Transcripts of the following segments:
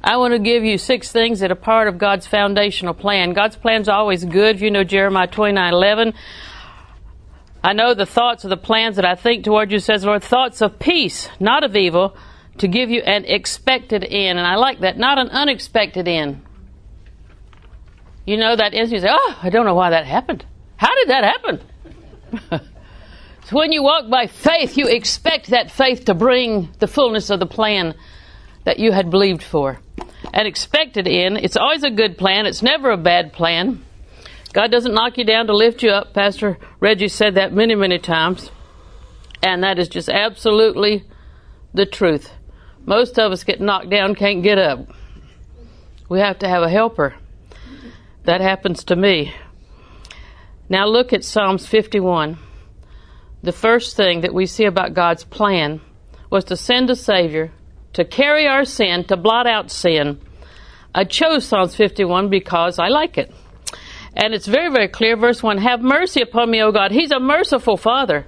I want to give you 6 things that are part of God's foundational plan. God's plan's always good. If you know Jeremiah 29:11, I know the thoughts of the plans that I think toward you, says the Lord, thoughts of peace, not of evil, to give you an expected end. And I like that, not an unexpected end. You know that instant, you say, oh, I don't know why that happened. How did that happen? So when you walk by faith, you expect that faith to bring the fullness of the plan that you had believed for. An expected end, it's always a good plan. It's never a bad plan. God doesn't knock you down to lift you up. Pastor Reggie said that many, many times. And that is just absolutely the truth. Most of us get knocked down, can't get up. We have to have a helper. That happens to me. Now look at Psalms 51. The first thing that we see about God's plan was to send a Savior to carry our sin, to blot out sin. I chose Psalms 51 because I like it. And it's very, very clear. Verse 1, have mercy upon me, O God. He's a merciful Father.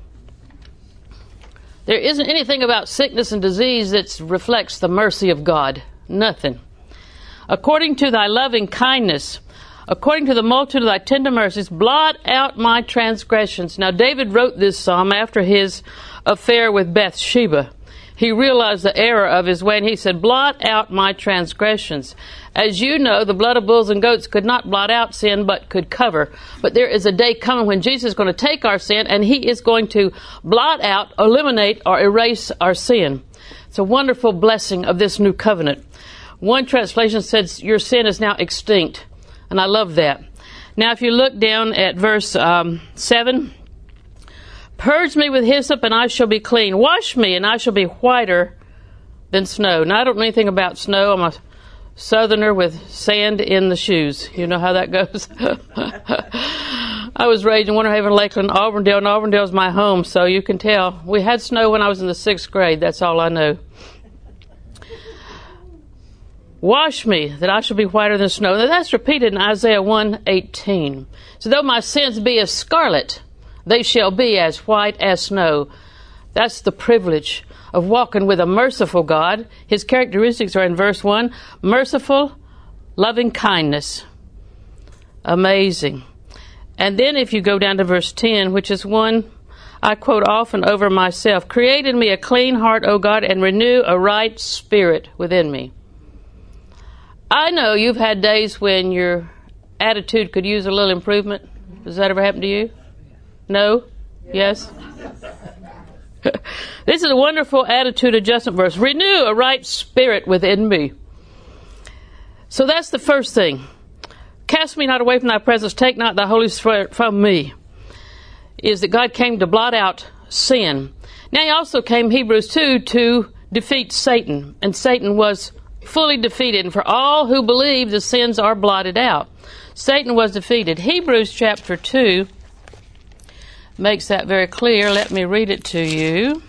There isn't anything about sickness and disease that reflects the mercy of God. Nothing. According to thy loving kindness, according to the multitude of thy tender mercies, blot out my transgressions. Now, David wrote this psalm after his affair with Bathsheba. He realized the error of his way, and he said, blot out my transgressions. As you know, the blood of bulls and goats could not blot out sin, but could cover. But there is a day coming when Jesus is going to take our sin, and he is going to blot out, eliminate, or erase our sin. It's a wonderful blessing of this new covenant. One translation says, your sin is now extinct. And I love that. Now, if you look down at verse 7, purge me with hyssop and I shall be clean. Wash me and I shall be whiter than snow. Now, I don't know anything about snow. I'm a southerner with sand in the shoes. You know how that goes? I was raised in Winter Haven, Lakeland, Auburndale, and Auburndale is my home, so you can tell. We had snow when I was in the 6th grade. That's all I know. Wash me, that I shall be whiter than snow. Now, that's repeated in Isaiah 1:18. So though my sins be as scarlet, they shall be as white as snow. That's the privilege of walking with a merciful God. His characteristics are in verse 1. Merciful, loving kindness. Amazing. And then if you go down to verse 10, which is one I quote often over myself. Create in me a clean heart, O God, and renew a right spirit within me. I know you've had days when your attitude could use a little improvement. Does that ever happen to you? No? Yes? This is a wonderful attitude adjustment verse. Renew a right spirit within me. So that's the first thing. Cast me not away from thy presence. Take not thy Holy Spirit from me. Is that God came to blot out sin. Now he also came, Hebrews 2, to defeat Satan. And Satan was fully defeated, and for all who believe, the sins are blotted out. Satan was defeated. Hebrews chapter 2 makes that very clear. Let me read it to you.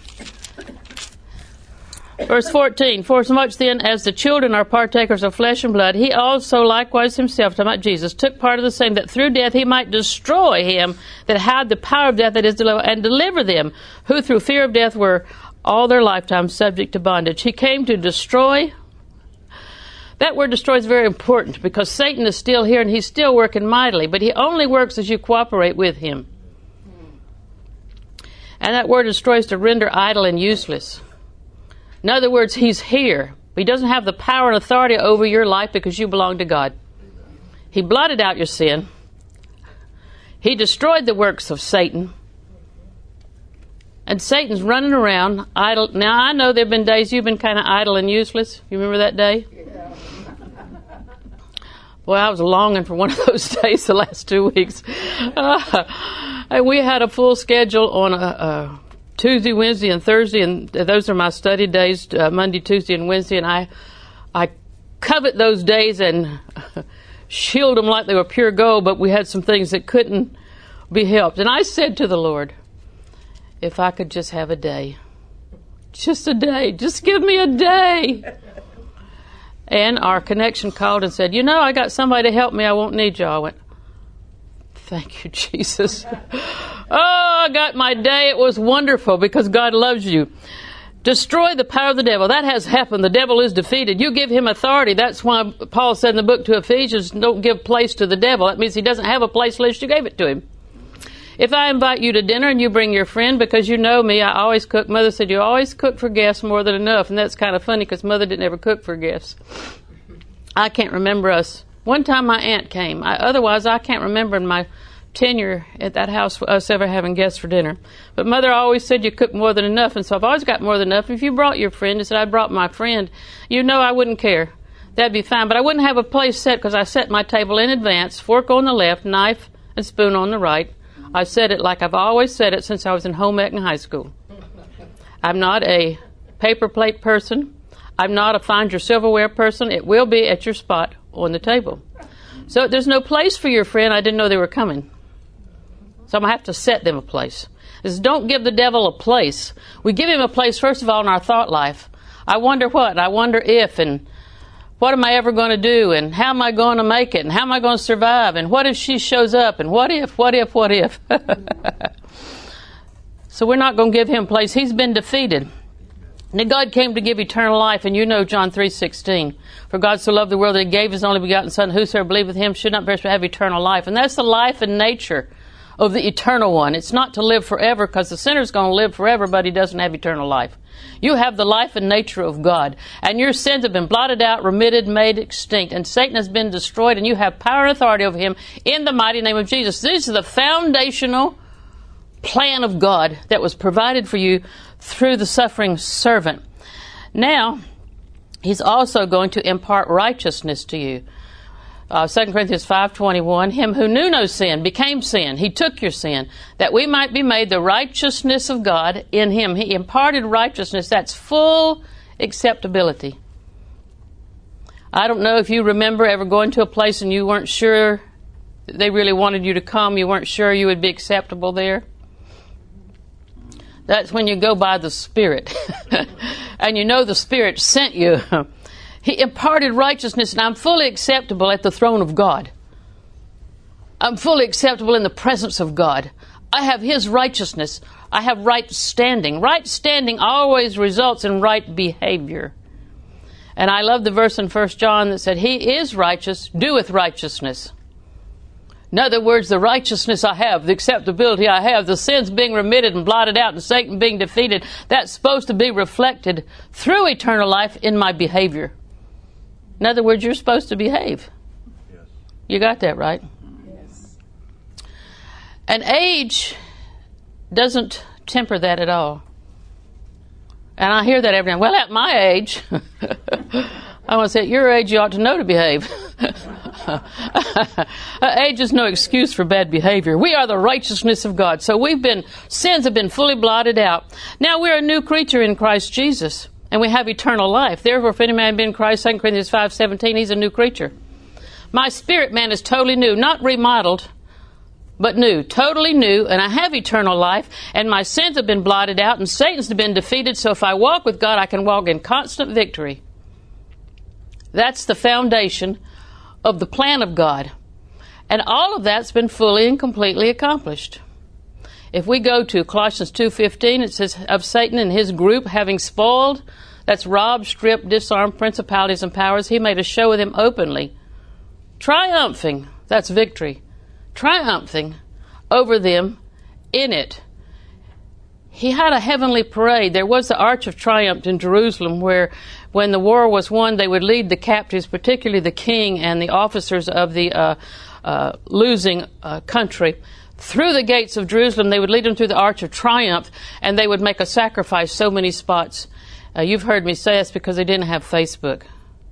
Verse 14, forasmuch then as the children are partakers of flesh and blood, he also likewise himself, talking about Jesus, took part of the same, that through death he might destroy him that had the power of death, that is to deliver, and deliver them who through fear of death were all their lifetime subject to bondage. He came to destroy. That word destroy is very important because Satan is still here and he's still working mightily, but he only works as you cooperate with him. And that word destroy is to render idle and useless. In other words, he's here, but he doesn't have the power and authority over your life because you belong to God. He blotted out your sin. He destroyed the works of Satan. And Satan's running around idle. Now, I know there have been days you've been kind of idle and useless. You remember that day? Boy, I was longing for one of those days the last 2 weeks. And we had a full schedule on a Tuesday, Wednesday, and Thursday, and those are my study days, Monday, Tuesday, and Wednesday, and I covet those days and shield them like they were pure gold, but we had some things that couldn't be helped. And I said to the Lord, if I could just have a day, just a day, just give me a day. And our connection called and said, I got somebody to help me. I won't need you. I went, thank you, Jesus. Oh, I got my day. It was wonderful because God loves you. Destroy the power of the devil. That has happened. The devil is defeated. You give him authority. That's why Paul said in the book to Ephesians, don't give place to the devil. That means he doesn't have a place unless you gave it to him. If I invite you to dinner and you bring your friend, because you know me, I always cook. Mother said, you always cook for guests more than enough. And that's kind of funny because Mother didn't ever cook for guests. I can't remember us. One time my aunt came. Otherwise, I can't remember in my tenure at that house us ever having guests for dinner. But Mother always said you cook more than enough. And so I've always got more than enough. If you brought your friend and said I brought my friend, you know I wouldn't care. That'd be fine. But I wouldn't have a place set because I set my table in advance, fork on the left, knife and spoon on the right. I said it like I've always said it since I was in home ec in high school. I'm not a paper plate person. I'm not a find your silverware person. It will be at your spot on the table. So there's no place for your friend. I didn't know they were coming. So I'm going to have to set them a place. This is don't give the devil a place. We give him a place, first of all, in our thought life. I wonder what, and I wonder if, and what am I ever going to do, and how am I going to make it, and how am I going to survive, and what if she shows up, and what if? So we're not going to give him place. He's been defeated. And God came to give eternal life, and you know John 3:16. For God so loved the world that he gave his only begotten Son, whosoever believeth him should not perish but have eternal life. And that's the life and nature of the eternal one. It's not to live forever, because the sinner's going to live forever, but he doesn't have eternal life. You have the life and nature of God, and your sins have been blotted out, remitted, made extinct, and Satan has been destroyed, and you have power and authority over him in the mighty name of Jesus. This is the foundational plan of God that was provided for you through the suffering servant. Now, he's also going to impart righteousness to you. 2 Corinthians 5:21, him who knew no sin became sin. He took your sin, that we might be made the righteousness of God in him. He imparted righteousness. That's full acceptability. I don't know if you remember ever going to a place and you weren't sure they really wanted you to come. You weren't sure you would be acceptable there. That's when you go by the Spirit. And you know the Spirit sent you. He imparted righteousness, and I'm fully acceptable at the throne of God. I'm fully acceptable in the presence of God. I have his righteousness. I have right standing. Right standing always results in right behavior. And I love the verse in 1 John that said, he is righteous, doeth righteousness. In other words, the righteousness I have, the acceptability I have, the sins being remitted and blotted out and Satan being defeated, that's supposed to be reflected through eternal life in my behavior. In other words, you're supposed to behave. Yes. You got that right? Yes. And age doesn't temper that at all. And I hear that every time. Well, at my age, I want to say, at your age, you ought to know to behave. Age is no excuse for bad behavior. We are the righteousness of God. So sins have been fully blotted out. Now we're a new creature in Christ Jesus. And we have eternal life. Therefore, if any man be in Christ, 2 Corinthians 5:17, he's a new creature. My spirit man is totally new, not remodeled, but new, totally new, and I have eternal life, and my sins have been blotted out, and Satan's been defeated, so if I walk with God, I can walk in constant victory. That's the foundation of the plan of God. And all of that's been fully and completely accomplished. If we go to Colossians 2:15, it says, of Satan and his group having spoiled, that's robbed, stripped, disarmed principalities and powers, he made a show of them openly. Triumphing, that's victory. Triumphing over them in it. He had a heavenly parade. There was the Arch of Triumph in Jerusalem where when the war was won, they would lead the captives, particularly the king and the officers of the losing country, through the gates of Jerusalem. They would lead them through the Arch of Triumph, and they would make a sacrifice so many spots. You've heard me say that's because they didn't have Facebook.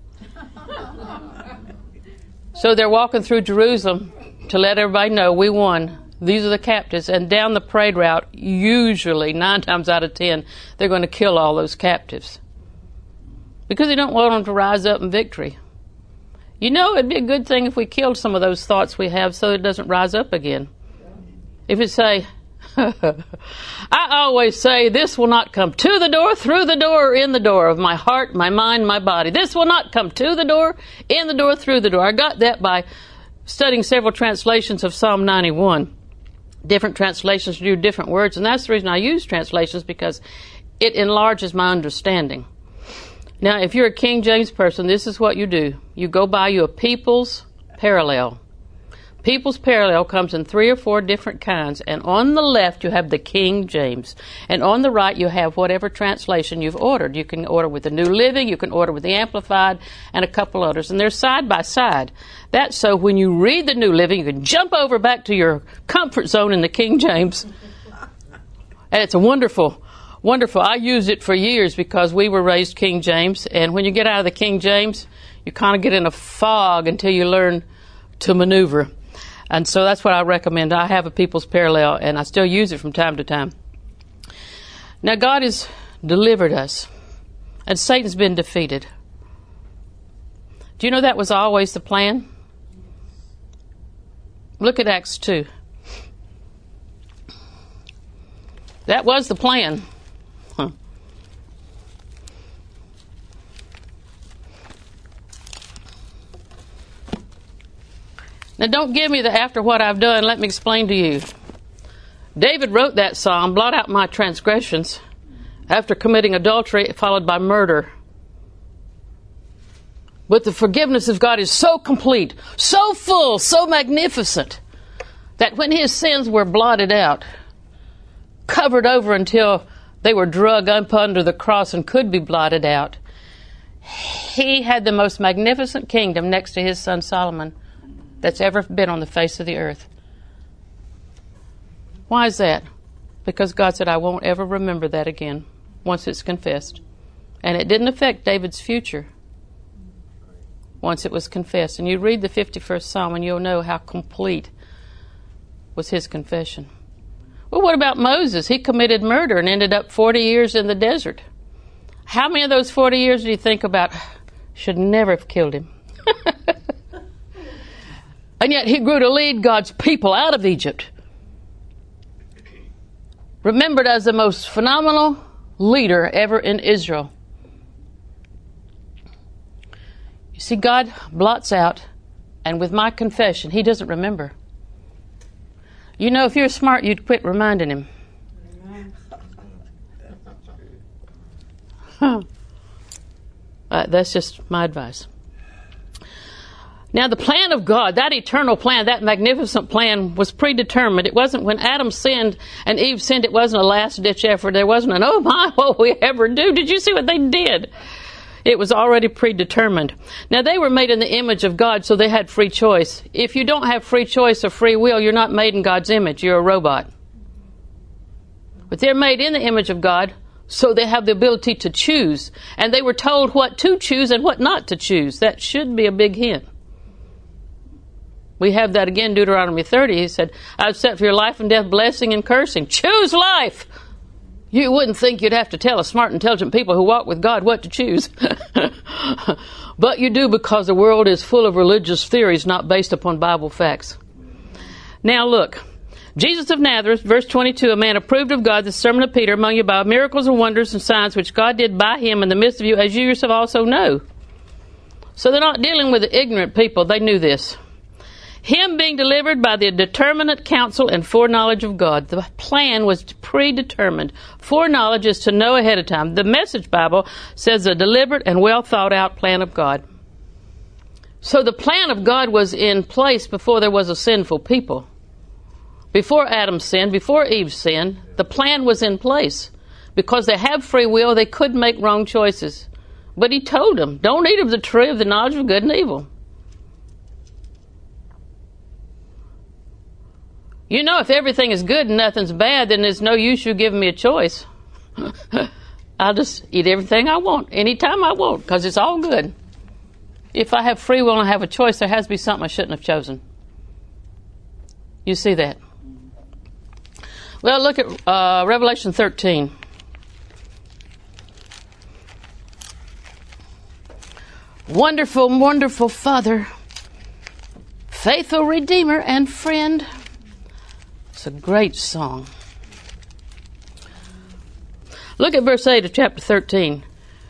So they're walking through Jerusalem to let everybody know we won. These are the captives. And down the parade route, usually 9 times out of 10, they're going to kill all those captives. Because they don't want them to rise up in victory. You know, it'd be a good thing if we killed some of those thoughts we have so it doesn't rise up again. If it say, I always say, this will not come to the door, through the door, or in the door of my heart, my mind, my body. This will not come to the door, in the door, through the door. I got that by studying several translations of Psalm 91. Different translations do different words, and that's the reason I use translations, because it enlarges my understanding. Now, if you're a King James person, this is what you do. You go buy you a People's Parallel. People's Parallel comes in 3 or 4 different kinds, and on the left you have the King James, and on the right you have whatever translation you've ordered. You can order with the New Living, you can order with the Amplified, and a couple others, and they're side by side. That's so when you read the New Living, you can jump over back to your comfort zone in the King James, and it's a wonderful. I used it for years because we were raised King James, and when you get out of the King James, you kind of get in a fog until you learn to maneuver. And so that's what I recommend. I have a People's Parallel, and I still use it from time to time. Now, God has delivered us, and Satan's been defeated. Do you know that was always the plan? Look at Acts 2. That was the plan. Now, don't give me the after what I've done. Let me explain to you. David wrote that psalm, blot out my transgressions, after committing adultery followed by murder. But the forgiveness of God is so complete, so full, so magnificent, that when his sins were blotted out, covered over until they were drug up under the cross and could be blotted out, he had the most magnificent kingdom next to his son Solomon that's ever been on the face of the earth. Why is that? Because God said, I won't ever remember that again once it's confessed. And it didn't affect David's future once it was confessed. And you read the 51st Psalm and you'll know how complete was his confession. Well, what about Moses? He committed murder and ended up 40 years in the desert. How many of those 40 years do you think about should never have killed him? And yet he grew to lead God's people out of Egypt. Remembered as the most phenomenal leader ever in Israel. You see, God blots out, and with my confession, he doesn't remember. You know, if you're smart, you'd quit reminding him. That's just my advice. Now, the plan of God, that eternal plan, that magnificent plan was predetermined. It wasn't when Adam sinned and Eve sinned, it wasn't a last-ditch effort. There wasn't an, oh my, what will we ever do? Did you see what they did? It was already predetermined. Now, they were made in the image of God, so they had free choice. If you don't have free choice or free will, you're not made in God's image. You're a robot. But they're made in the image of God, so they have the ability to choose. And they were told what to choose and what not to choose. That should be a big hint. We have that again, Deuteronomy 30. He said, I've set for your life and death, blessing and cursing. Choose life. You wouldn't think you'd have to tell a smart, intelligent people who walk with God what to choose. But you do, because the world is full of religious theories not based upon Bible facts. Now look, Jesus of Nazareth, verse 22, a man approved of God, the servant of Peter, among you by miracles and wonders and signs which God did by him in the midst of you, as you yourself also know. So they're not dealing with the ignorant people. They knew this. Him being delivered by the determinate counsel and foreknowledge of God. The plan was predetermined. Foreknowledge is to know ahead of time. The Message Bible says a deliberate and well thought out plan of God. So the plan of God was in place before there was a sinful people. Before Adam sinned, before Eve sinned, the plan was in place. Because they have free will, they could make wrong choices. But he told them, don't eat of the tree of the knowledge of good and evil. You know, if everything is good and nothing's bad, then there's no use you giving me a choice. I'll just eat everything I want, anytime I want, because it's all good. If I have free will and I have a choice, there has to be something I shouldn't have chosen. You see that? Well, look at Revelation 13. Wonderful, wonderful Father, faithful Redeemer and friend. It's a great song. Look at verse 8 of chapter 13.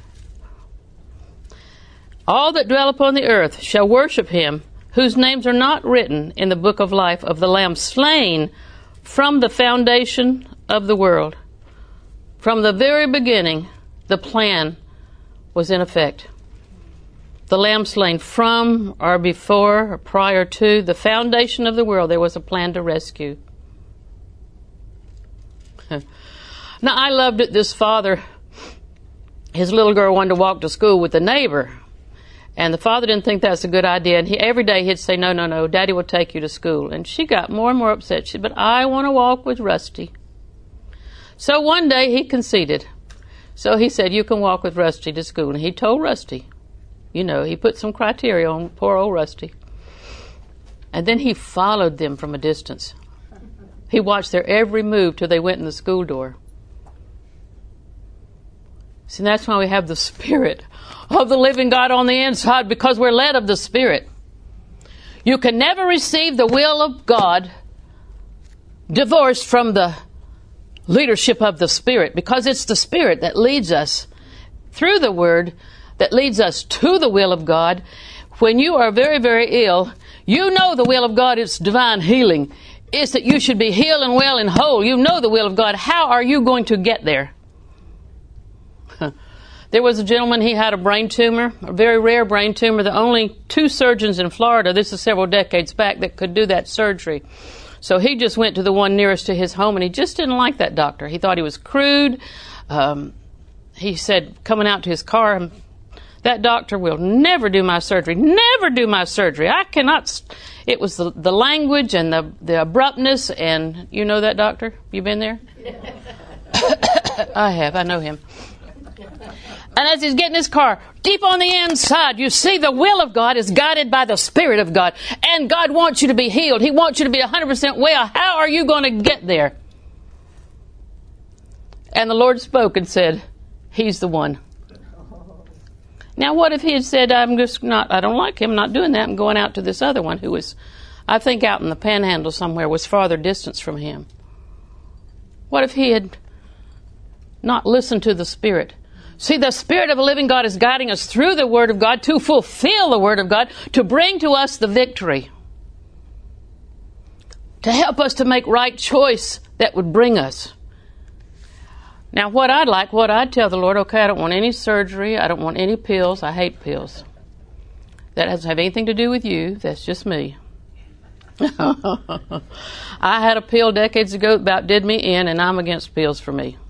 All that dwell upon the earth shall worship him, whose names are not written in the book of life of the Lamb slain from the foundation of the world. From the very beginning, the plan was in effect. The lamb slain from or before or prior to the foundation of the world, there was a plan to rescue. Now, I loved it. This father, his little girl wanted to walk to school with the neighbor. And the father didn't think that's a good idea. And every day he'd say, no, Daddy will take you to school. And she got more and more upset. She said, but I want to walk with Rusty. So one day he conceded. So he said, you can walk with Rusty to school. And he told Rusty, he put some criteria on poor old Rusty. And then he followed them from a distance. He watched their every move till they went in the school door. See, that's why we have the Spirit of the living God on the inside, because we're led of the Spirit. You can never receive the will of God divorced from the leadership of the Spirit, because it's the Spirit that leads us through the Word, that leads us to the will of God. When you are very, very ill, you know the will of God is divine healing. It's that you should be healed and well and whole. You know the will of God. How are you going to get there? There was a gentleman, he had a brain tumor, a very rare brain tumor. There are only 2 surgeons in Florida, this is several decades back, that could do that surgery. So he just went to the one nearest to his home, and he just didn't like that doctor. He thought he was crude. He said, coming out to his car, that doctor will never do my surgery. Never do my surgery. I cannot. It was the language and the abruptness, and you know that doctor? You been there? I have. I know him. And as he's getting his car, deep on the inside, you see the will of God is guided by the Spirit of God. And God wants you to be healed. He wants you to be 100% well. How are you going to get there? And the Lord spoke and said, He's the one. Now, what if he had said, I don't like him, I'm not doing that, I'm going out to this other one who was, I think out in the panhandle somewhere, was farther distance from him? What if he had not listened to the Spirit? See, the Spirit of the living God is guiding us through the Word of God to fulfill the Word of God, to bring to us the victory, to help us to make right choice that would bring us. Now, what I'd tell the Lord, okay, I don't want any surgery, I don't want any pills, I hate pills. That doesn't have anything to do with you, that's just me. I had a pill decades ago that about did me in, and I'm against pills for me.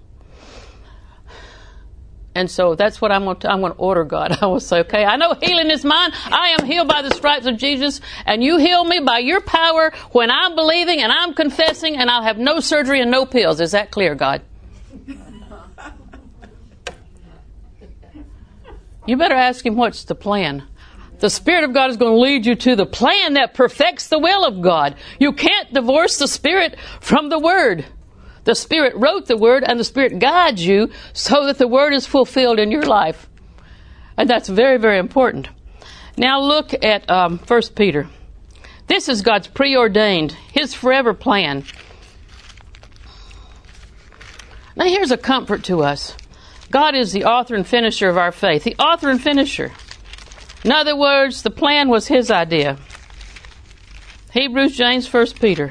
And so that's what I'm going to order God. I will say, okay, I know healing is mine. I am healed by the stripes of Jesus, and you heal me by your power when I'm believing and I'm confessing, and I'll have no surgery and no pills. Is that clear, God? You better ask Him what's the plan. The Spirit of God is going to lead you to the plan that perfects the will of God. You can't divorce the Spirit from the Word. The Spirit wrote the Word, and the Spirit guides you so that the Word is fulfilled in your life. And that's very, very important. Now look at 1 Peter. This is God's preordained, His forever plan. Now here's a comfort to us. God is the author and finisher of our faith. The author and finisher. In other words, the plan was His idea. Hebrews, James, 1 Peter.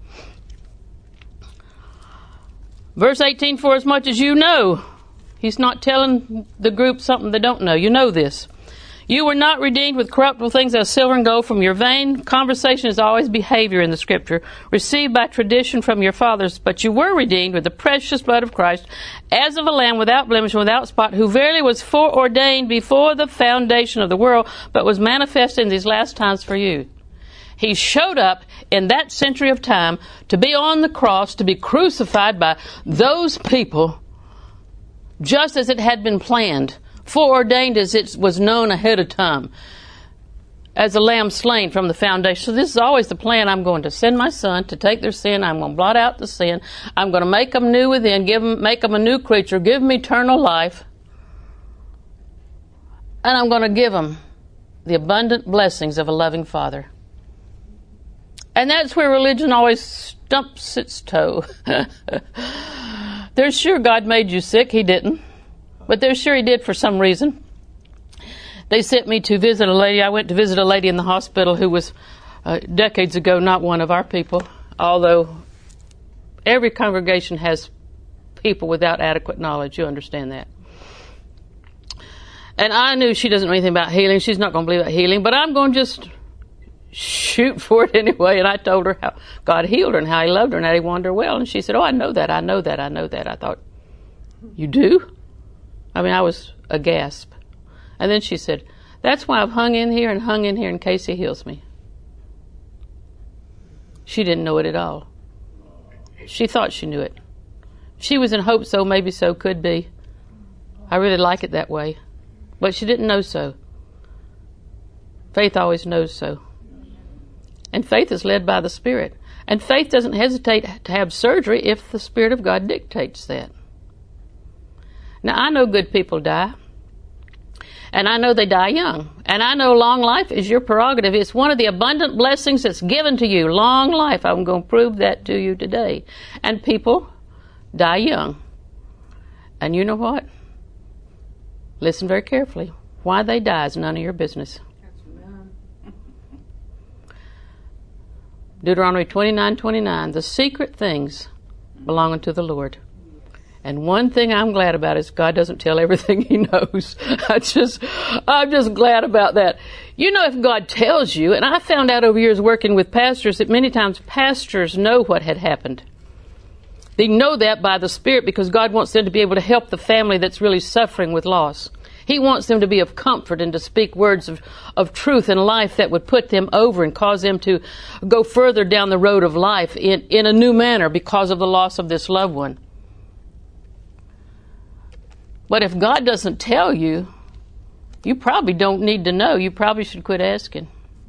Verse 18, for as much as you know. He's not telling the group something they don't know. You know this. You were not redeemed with corruptible things as silver and gold from your vain conversation is always behavior in the Scripture, received by tradition from your fathers, but you were redeemed with the precious blood of Christ, as of a lamb without blemish and without spot, who verily was foreordained before the foundation of the world, but was manifested in these last times for you. He showed up in that century of time to be on the cross, to be crucified by those people, just as it had been planned, foreordained as it was known ahead of time, as a lamb slain from the foundation. So this is always the plan. I'm going to send my Son to take their sin. I'm going to blot out the sin. I'm going to make them new within, make them a new creature, give them eternal life, and I'm going to give them the abundant blessings of a loving Father. And that's where religion always stumps its toe. They're sure God made you sick. He didn't. But they're sure He did for some reason. They sent me to visit a lady. I went to visit a lady in the hospital who was decades ago not one of our people. Although every congregation has people without adequate knowledge. You understand that. And I knew she doesn't know anything about healing. She's not going to believe about healing, but I'm going to just shoot for it anyway. And I told her how God healed her and how he loved her and how he wanted her well. And she said, oh, I know that. I thought, you do? I mean, I was aghast. And then she said, that's why I've hung in here in case he heals me. She didn't know it at all. She thought she knew it. She was in hope so, maybe so, could be. I really like it that way. But she didn't know so. Faith always knows so. And faith is led by the Spirit. And faith doesn't hesitate to have surgery if the Spirit of God dictates that. Now, I know good people die. And I know they die young. And I know long life is your prerogative. It's one of the abundant blessings that's given to you. Long life. I'm going to prove that to you today. And people die young. And you know what? Listen very carefully. Why they die is none of your business. Deuteronomy 29:29. The secret things belong unto the Lord. And one thing I'm glad about is God doesn't tell everything he knows. I'm just glad about that. You know, if God tells you, and I found out over years working with pastors that many times pastors know what had happened. They know that by the Spirit because God wants them to be able to help the family that's really suffering with loss. He wants them to be of comfort and to speak words of truth and life that would put them over and cause them to go further down the road of life in a new manner because of the loss of this loved one. But if God doesn't tell you, you probably don't need to know. You probably should quit asking.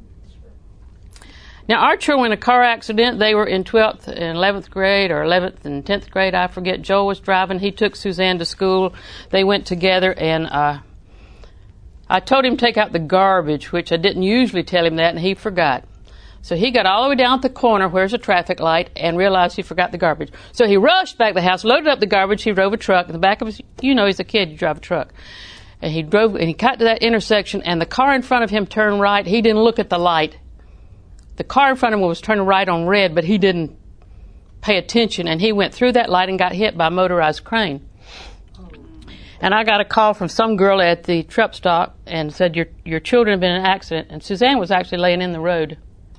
Now, our children were in a car accident. They were in 12th and 11th grade, or 11th and 10th grade, I forget. Joel was driving. He took Suzanne to school. They went together, and I told him to take out the garbage, which I didn't usually tell him that, and he forgot. So he got all the way down at the corner where's a traffic light and realized he forgot the garbage. So he rushed back to the house, loaded up the garbage. He drove a truck. In the back of his, you know, he's a kid, you drive a truck. And he drove, and he got to that intersection, and the car in front of him turned right. He didn't look at the light. The car in front of him was turning right on red, but he didn't pay attention, and he went through that light and got hit by a motorized crane. And I got a call from some girl at the truck stop and said, your children have been in an accident. And Suzanne was actually laying in the road.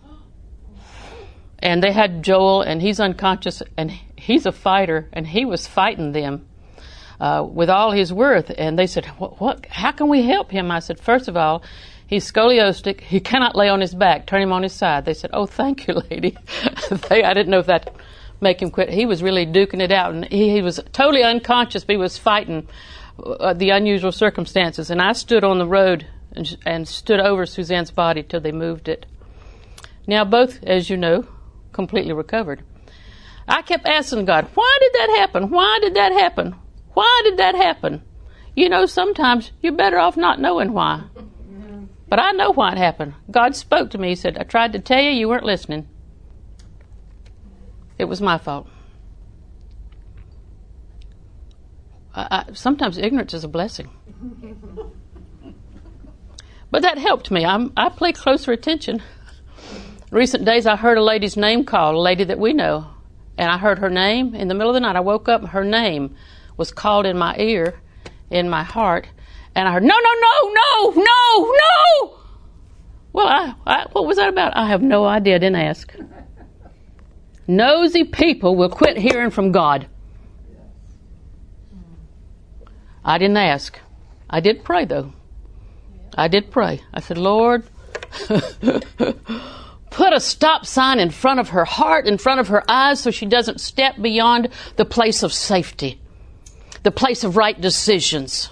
And they had Joel, and he's unconscious, and he's a fighter, and he was fighting them with all his worth. And they said, what? How can we help him? I said, first of all, he's scoliostic. He cannot lay on his back. Turn him on his side. They said, oh, thank you, lady. I didn't know if that'd make him quit. He was really duking it out, and he was totally unconscious, but he was fighting the unusual circumstances. And I stood on the road and stood over Suzanne's body till they moved it. Now, both, as you know, completely recovered. I kept asking God, why did that happen? Why did that happen? Why did that happen? You know, sometimes you're better off not knowing why. But I know why it happened. God spoke to me. He said, I tried to tell you, you weren't listening. It was my fault. Sometimes ignorance is a blessing. But that helped me. I pay closer attention. Recent days I heard a lady's name called, a lady that we know. And I heard her name in the middle of the night. I woke up, her name was called in my ear, in my heart. And I heard, no. Well, what was that about? I have no idea. I didn't ask. Nosy people will quit hearing from God. I didn't ask. I did pray, though. I did pray. I said, Lord, put a stop sign in front of her heart, in front of her eyes, so she doesn't step beyond the place of safety, the place of right decisions.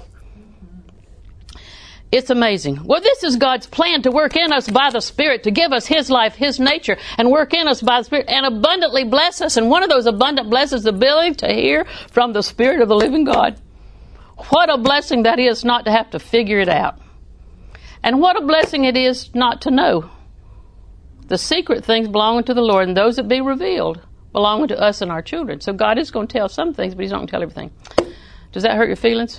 It's amazing. Well, this is God's plan to work in us by the Spirit, to give us His life, His nature, and work in us by the Spirit, and abundantly bless us. And one of those abundant blessings is the ability to hear from the Spirit of the living God. What a blessing that is not to have to figure it out. And what a blessing it is not to know. The secret things belong to the Lord, and those that be revealed belong to us and our children. So God is going to tell some things, but He's not going to tell everything. Does that hurt your feelings?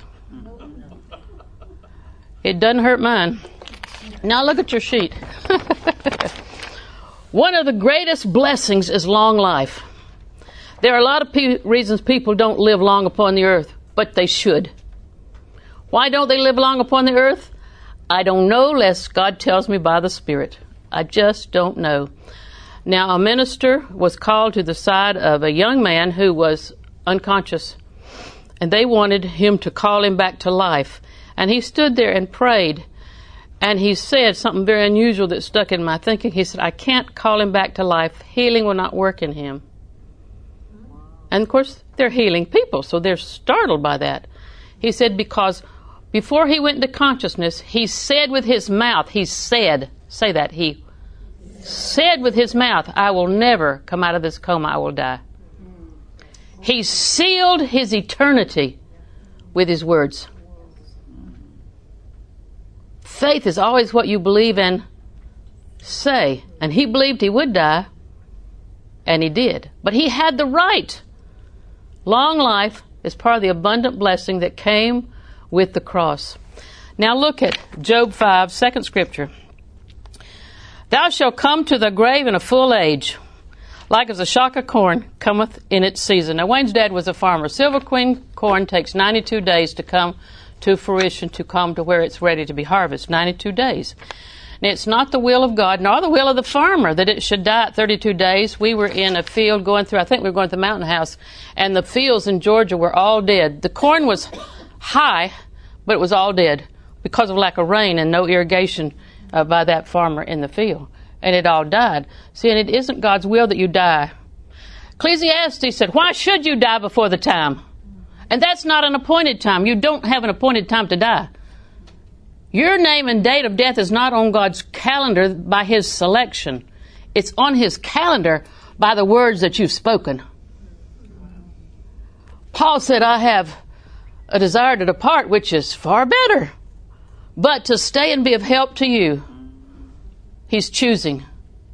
It doesn't hurt mine. Now look at your sheet. One of the greatest blessings is long life. There are a lot of reasons people don't live long upon the earth, but they should. Why don't they live long upon the earth? I don't know, lest God tells me by the Spirit. I just don't know. Now, a minister was called to the side of a young man who was unconscious, and they wanted him to call him back to life. And he stood there and prayed, and he said something very unusual that stuck in my thinking. He said, I can't call him back to life. Healing will not work in him. And, of course, they're healing people, so they're startled by that. He said because before he went into consciousness, he said with his mouth, he said with his mouth, I will never come out of this coma, I will die. He sealed his eternity with his words. Faith is always what you believe and say. And he believed he would die, and he did. But he had the right. Long life is part of the abundant blessing that came with the cross. Now look at Job 5, second scripture. Thou shalt come to the grave in a full age, like as a shock of corn cometh in its season. Now, Wayne's dad was a farmer. Silver Queen corn takes 92 days to come to fruition, to come to where it's ready to be harvested. 92 days. Now, it's not the will of God, nor the will of the farmer, that it should die at 32 days. We were in a field going through, I think we were going to the mountain house, and the fields in Georgia were all dead. The corn was high, but it was all dead because of lack of rain and no irrigation by that farmer in the field. And it all died. See, and it isn't God's will that you die. Ecclesiastes said, why should you die before the time? And that's not an appointed time. You don't have an appointed time to die. Your name and date of death is not on God's calendar by His selection. It's on His calendar by the words that you've spoken. Paul said, I have a desire to depart, which is far better, but to stay and be of help to you. He's choosing.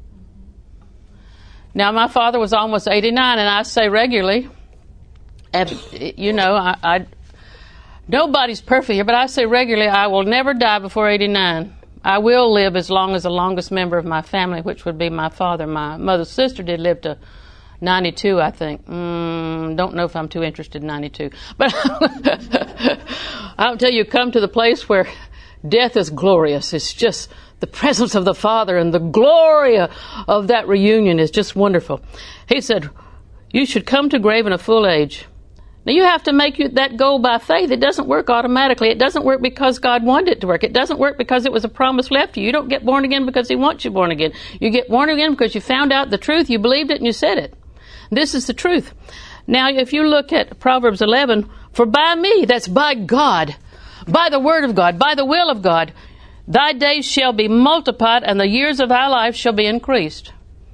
Now, my father was almost 89, and I say regularly, and you know, nobody's perfect here, but I say regularly, I will never die before 89. I will live as long as the longest member of my family, which would be my father. My mother's sister did live to 92, I think. Don't know if I'm too interested in 92. But I'll tell you, come to the place where death is glorious. It's just the presence of the Father, and the glory of that reunion is just wonderful. He said, you should come to grave in a full age. Now, you have to make that goal by faith. It doesn't work automatically. It doesn't work because God wanted it to work. It doesn't work because it was a promise left to you. You don't get born again because He wants you born again. You get born again because you found out the truth, you believed it, and you said it. This is the truth. Now, if you look at Proverbs 11, for by me, that's by God, by the word of God, by the will of God, thy days shall be multiplied, and the years of thy life shall be increased.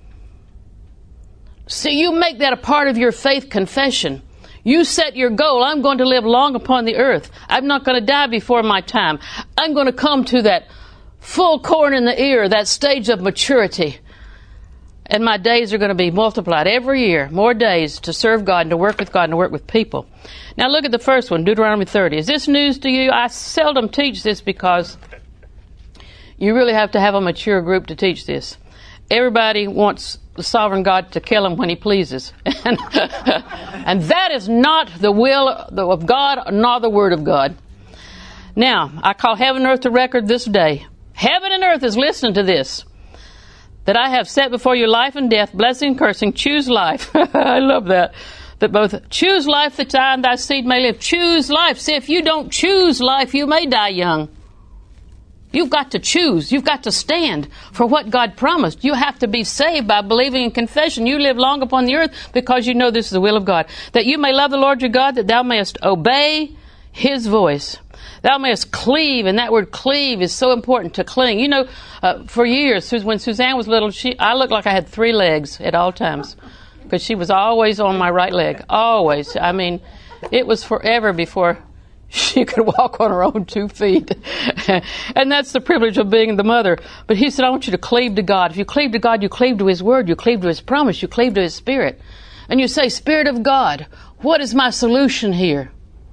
So you make that a part of your faith confession. You set your goal. I'm going to live long upon the earth. I'm not going to die before my time. I'm going to come to that full corn in the ear, that stage of maturity. And my days are going to be multiplied every year. More days to serve God and to work with God and to work with people. Now look at the first one, Deuteronomy 30. Is this news to you? I seldom teach this because you really have to have a mature group to teach this. Everybody wants the sovereign God to kill him when He pleases. And that is not the will of God, nor the Word of God. Now, I call heaven and earth to record this day. Heaven and earth is listening to this. That I have set before you life and death, blessing and cursing. Choose life. I love that. That both choose life that I and thy seed may live. Choose life. See, if you don't choose life, you may die young. You've got to choose. You've got to stand for what God promised. You have to be saved by believing in confession. You live long upon the earth because you know this is the will of God. That you may love the Lord your God, that thou mayest obey His voice. Thou mayest cleave, and that word cleave is so important, to cling. You know, for years, when Suzanne was little, I looked like I had 3 legs at all times because she was always on my right leg. Always. I mean, it was forever before she could walk on her own 2 feet. And that's the privilege of being the mother. But He said, I want you to cleave to God. If you cleave to God, you cleave to His Word, you cleave to His promise, you cleave to His Spirit. And you say, Spirit of God, what is my solution here?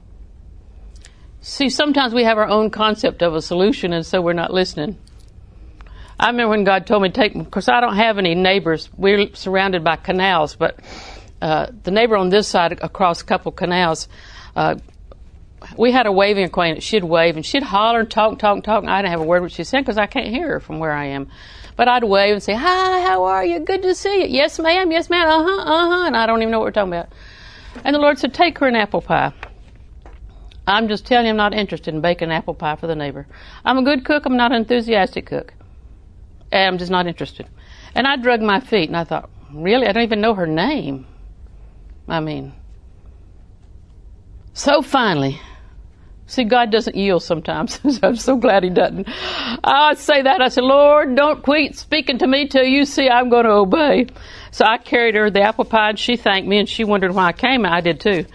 See, sometimes we have our own concept of a solution, and so we're not listening. I remember when God told me to take, of course I don't have any neighbors. We're surrounded by canals, but the neighbor on this side, across a couple canals, we had a waving acquaintance. She'd wave and she'd holler and talk. I didn't have a word what she said because I can't hear her from where I am. But I'd wave and say, "Hi, how are you? Good to see you." "Yes, ma'am. Yes, ma'am. Uh-huh. And I don't even know what we're talking about. And the Lord said, "Take her an apple pie." I'm just telling you, I'm not interested in baking apple pie for the neighbor. I'm a good cook. I'm not an enthusiastic cook. And I'm just not interested. And I drug my feet, and I thought, really? I don't even know her name. So finally, see, God doesn't yield sometimes. I'm so glad He doesn't. I say that. I said, "Lord, don't quit speaking to me till you see I'm going to obey." So I carried her the apple pie, and she thanked me, and she wondered why I came. I did too.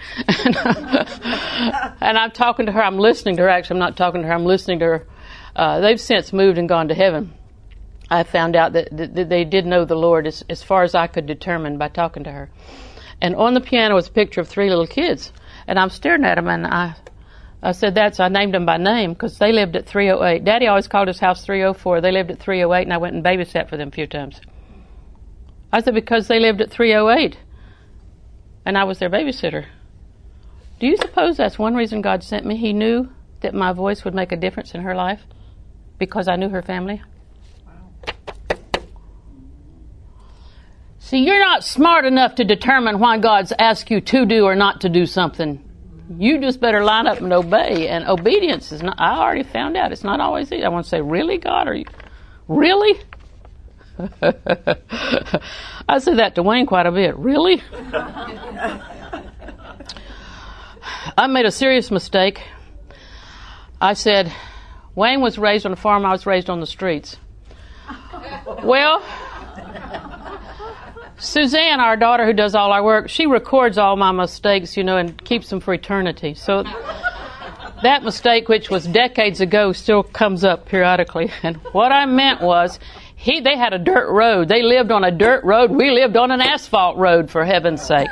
And I'm talking to her. I'm listening to her. Actually, I'm not talking to her. I'm listening to her. They've since moved and gone to heaven. I found out that they did know the Lord as far as I could determine by talking to her. And on the piano was a picture of 3 little kids. And I'm staring at them, and I said I named them by name because they lived at 308. Daddy always called his house 304. They lived at 308, and I went and babysat for them a few times. I said, because they lived at 308, and I was their babysitter. Do you suppose that's one reason God sent me? He knew that my voice would make a difference in her life because I knew her family. See, you're not smart enough to determine why God's asked you to do or not to do something. You just better line up and obey. And obedience is not, I already found out, it's not always easy. I want to say, really, God? Are you, really? I say that to Wayne quite a bit. Really? I made a serious mistake. I said, Wayne was raised on a farm, I was raised on the streets. Well, Suzanne, our daughter who does all our work, she records all my mistakes, and keeps them for eternity. So that mistake, which was decades ago, still comes up periodically. And what I meant was, they had a dirt road. They lived on a dirt road. We lived on an asphalt road, for heaven's sake.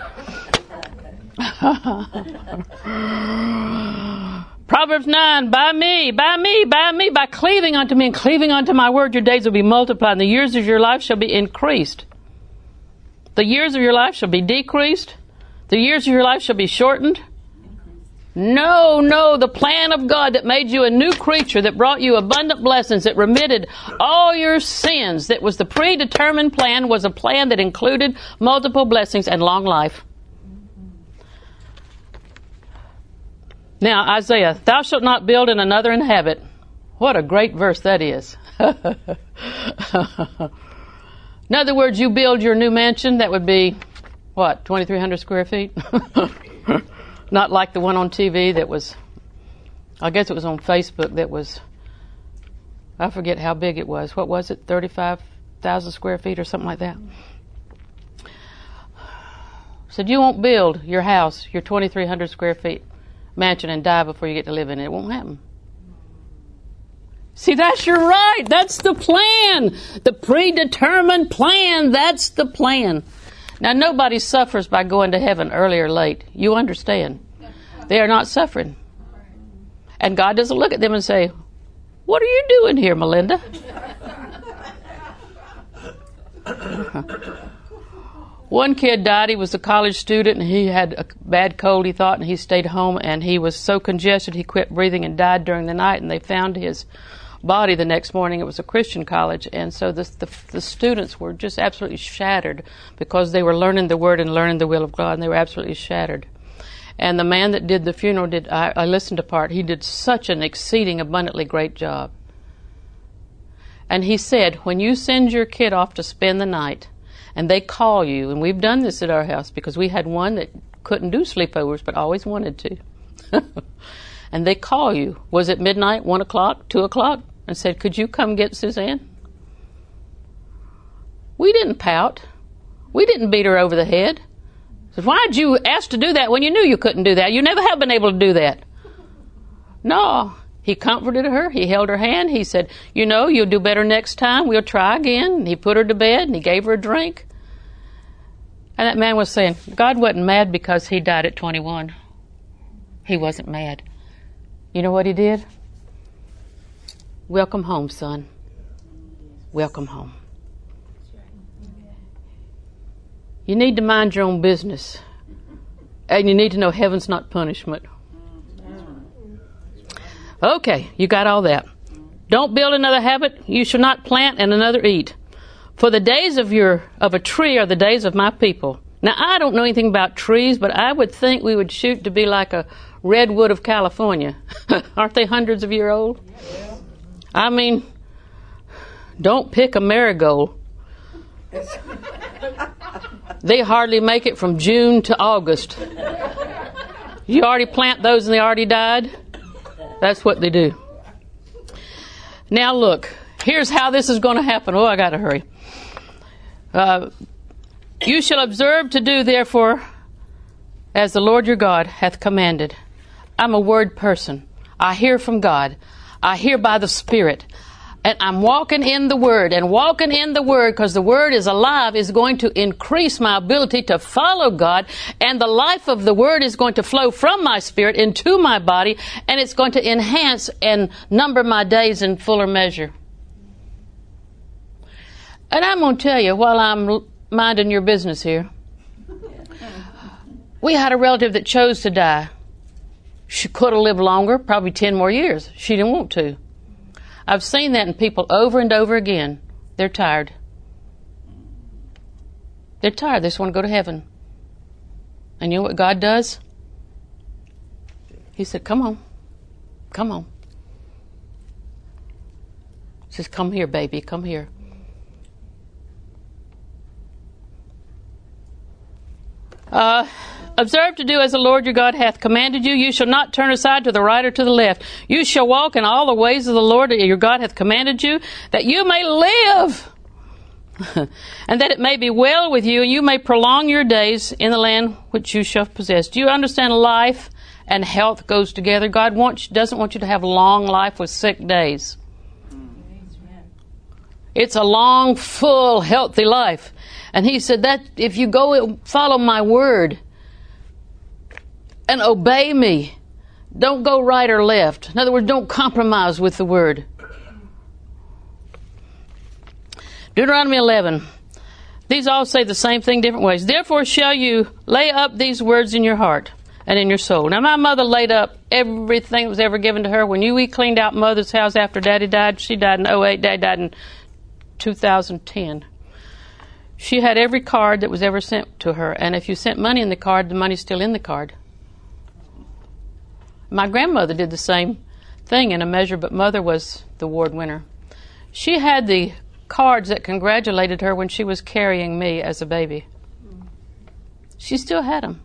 Proverbs 9, by cleaving unto me and cleaving unto my word, your days will be multiplied, and the years of your life shall be increased. The years of your life shall be decreased. The years of your life shall be shortened. No, the plan of God that made you a new creature, that brought you abundant blessings, that remitted all your sins, that was the predetermined plan, was a plan that included multiple blessings and long life. Now, Isaiah, thou shalt not build and another inhabit. What a great verse that is. In other words, you build your new mansion, that would be, 2,300 square feet? Not like the one on TV that was, I guess it was on Facebook that was, I forget how big it was. What was it, 35,000 square feet or something like that? Said, you won't build your house, your 2,300 square feet mansion and die before you get to live in it. It won't happen. See, you're right. That's the plan. The predetermined plan. That's the plan. Now, nobody suffers by going to heaven early or late. You understand. They are not suffering. And God doesn't look at them and say, what are you doing here, Melinda? One kid died. He was a college student, and he had a bad cold, he thought, and he stayed home, and he was so congested he quit breathing and died during the night, and they found his body the next morning. It was a Christian college, and so the students were just absolutely shattered because they were learning the Word and learning the will of God, and they were absolutely shattered. And the man that did the funeral I listened to part, he did such an exceeding abundantly great job. And he said, when you send your kid off to spend the night, and they call you, and we've done this at our house because we had one that couldn't do sleepovers but always wanted to. And they call you, was it midnight, 1 o'clock, 2 o'clock, and said, could you come get Suzanne? We didn't pout. We didn't beat her over the head. Said, why did you ask to do that when you knew you couldn't do that? You never have been able to do that. No. He comforted her. He held her hand. He said, you'll do better next time. We'll try again. And he put her to bed, and he gave her a drink. And that man was saying, God wasn't mad because he died at 21. He wasn't mad. You know what he did? Welcome home, son. Welcome home. You need to mind your own business. And you need to know heaven's not punishment. Okay, you got all that. Don't build another habit. You shall not plant and another eat. For the days of a tree are the days of my people. Now, I don't know anything about trees, but I would think we would shoot to be like a redwood of California. Aren't they hundreds of years old? I mean, don't pick a marigold. They hardly make it from June to August. You already plant those and they already died? That's what they do. Now look, here's how this is going to happen. Oh, I got to hurry. You shall observe to do, therefore, as the Lord your God hath commanded. I'm a word person. I hear from God. I hear by the Spirit. And I'm walking in the Word. And walking in the Word, because the Word is alive, is going to increase my ability to follow God. And the life of the Word is going to flow from my spirit into my body. And it's going to enhance and number my days in fuller measure. And I'm going to tell you, while I'm minding your business here, we had a relative that chose to die. She could have lived longer, probably 10 more years. She didn't want to. I've seen that in people over and over again. They're tired. They're tired. They just want to go to heaven. And you know what God does? He said, come on. Come on. He says, come here, baby. Come here. Observe to do as the Lord your God hath commanded you. You shall not turn aside to the right or to the left. You shall walk in all the ways of the Lord your God hath commanded you, that you may live, and that it may be well with you, and you may prolong your days in the land which you shall possess. Do you understand life and health goes together? God doesn't want you to have a long life with sick days. It's a long, full, healthy life. And he said that if you go follow my word and obey me, don't go right or left. In other words, don't compromise with the word. Deuteronomy 11. These all say the same thing different ways. Therefore shall you lay up these words in your heart and in your soul. Now my mother laid up everything that was ever given to her. When we cleaned out Mother's house after Daddy died, she died in 2008, Daddy died in 2010. She had every card that was ever sent to her, and if you sent money in the card, the money's still in the card. My grandmother did the same thing in a measure, but Mother was the award winner. She had the cards that congratulated her when she was carrying me as a baby. She still had them.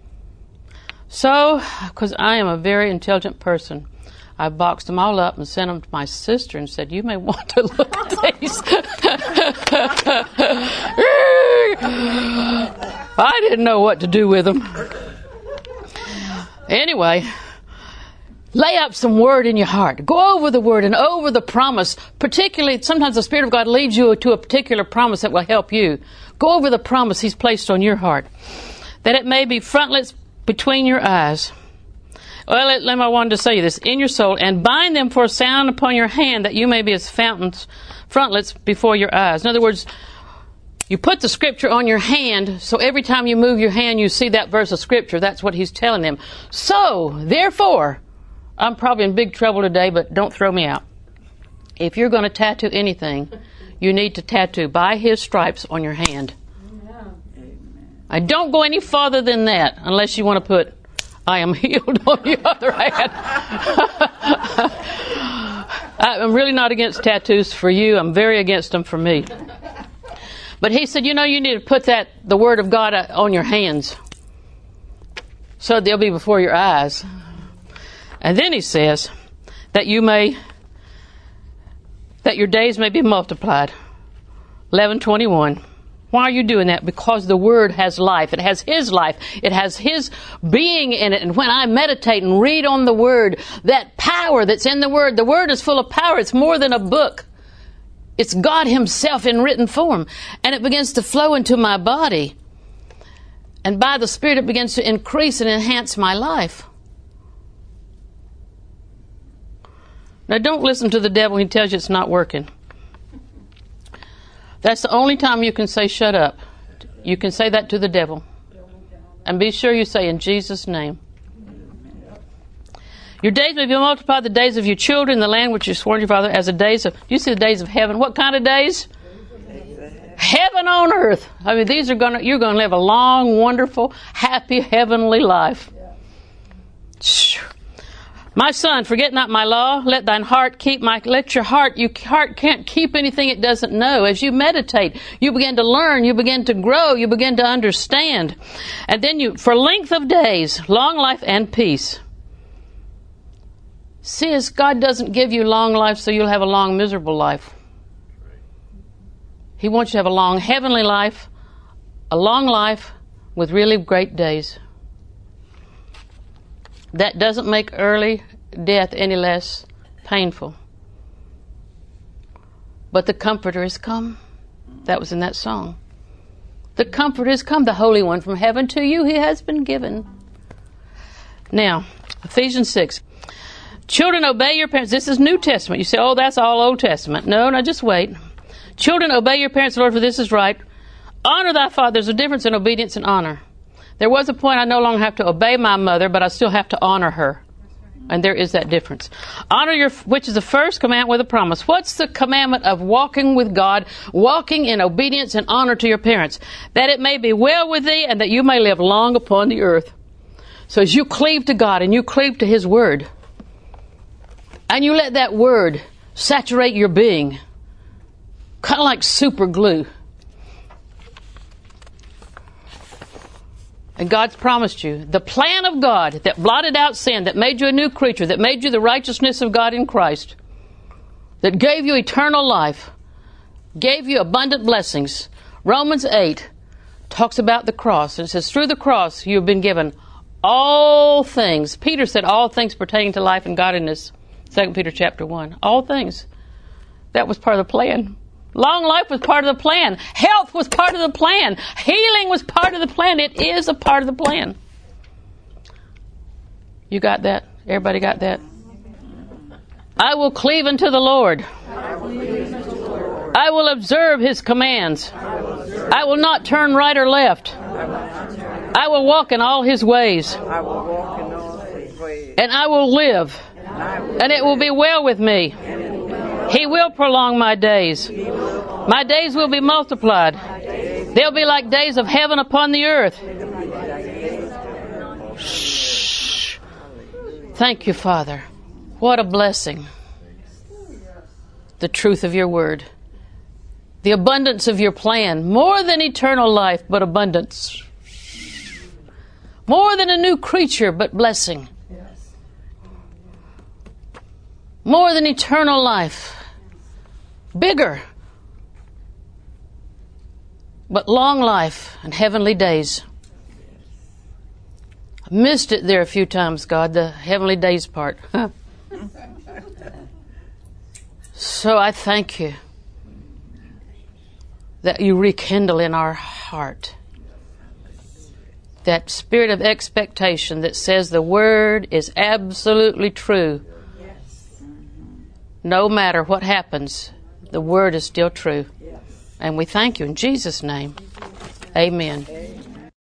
So, because I am a very intelligent person, I boxed them all up and sent them to my sister and said, you may want to look at these. I didn't know what to do with them. Anyway, lay up some word in your heart. Go over the word and over the promise. Particularly, sometimes the Spirit of God leads you to a particular promise that will help you. Go over the promise He's placed on your heart, that it may be frontlets between your eyes. Well, I wanted to say this, in your soul, and bind them for a sound upon your hand, that you may be as fountains, frontlets before your eyes. In other words, you put the scripture on your hand, so every time you move your hand, you see that verse of scripture. That's what he's telling them. So, therefore, I'm probably in big trouble today, but don't throw me out. If you're going to tattoo anything, you need to tattoo by his stripes on your hand. I don't go any farther than that, unless you want to put I am healed on the other hand. I'm really not against tattoos for you. I'm very against them for me. But he said, you need to put the Word of God on your hands, so they'll be before your eyes. And then he says that that your days may be multiplied. 11:21. Why are you doing that? Because the Word has life. It has His life. It has His being in it. And when I meditate and read on the Word, that power that's in the Word is full of power. It's more than a book. It's God Himself in written form. And it begins to flow into my body. And by the Spirit, it begins to increase and enhance my life. Now, don't listen to the devil when he tells you it's not working. That's the only time you can say, shut up. You can say that to the devil. And be sure you say, in Jesus' name. Your days may be multiplied, the days of your children, in the land which you swore to your father, as the days of, do you see the days of heaven? What kind of days? Heaven on earth. I mean, you're going to live a long, wonderful, happy, heavenly life. My son, forget not my law. Let thine heart keep your heart can't keep anything it doesn't know. As you meditate, you begin to learn, you begin to grow, you begin to understand. And then for length of days, long life and peace. See, as God doesn't give you long life so you'll have a long, miserable life. He wants you to have a long, heavenly life, a long life with really great days. That doesn't make early death any less painful. But the Comforter has come. That was in that song. The Comforter has come, the Holy One from heaven to you. He has been given. Now, Ephesians 6. Children, obey your parents. This is New Testament. You say, oh, that's all Old Testament. No, just wait. Children, obey your parents, Lord, for this is right. Honor thy father. There's a difference in obedience and honor. There was a point I no longer have to obey my mother, but I still have to honor her. And there is that difference. Honor which is the first commandment with a promise. What's the commandment of walking with God, walking in obedience and honor to your parents? That it may be well with thee and that you may live long upon the earth. So as you cleave to God and you cleave to His Word, and you let that Word saturate your being, kind of like super glue. And God's promised you the plan of God that blotted out sin, that made you a new creature, that made you the righteousness of God in Christ, that gave you eternal life, gave you abundant blessings. Romans 8 talks about the cross. And it says, through the cross you have been given all things. Peter said all things pertaining to life and godliness. 2 Peter chapter 1. All things. That was part of the plan. Long life was part of the plan. Health was part of the plan. Healing was part of the plan. It is a part of the plan. You got that? Everybody got that? I will cleave unto the Lord. I will observe His commands. I will not turn right or left. I will walk in all His ways. And I will live. And it will be well with me. He will prolong my days. My days will be multiplied. They'll be like days of heaven upon the earth. Shh. Thank you, Father. What a blessing. The truth of your word. The abundance of your plan. More than eternal life, but abundance. More than a new creature, but blessing. More than eternal life. Bigger. But long life and heavenly days. I missed it there a few times, God, the heavenly days part. So I thank you that you rekindle in our heart that spirit of expectation that says the word is absolutely true. No matter what happens, the word is still true. And we thank you in Jesus' name. Amen.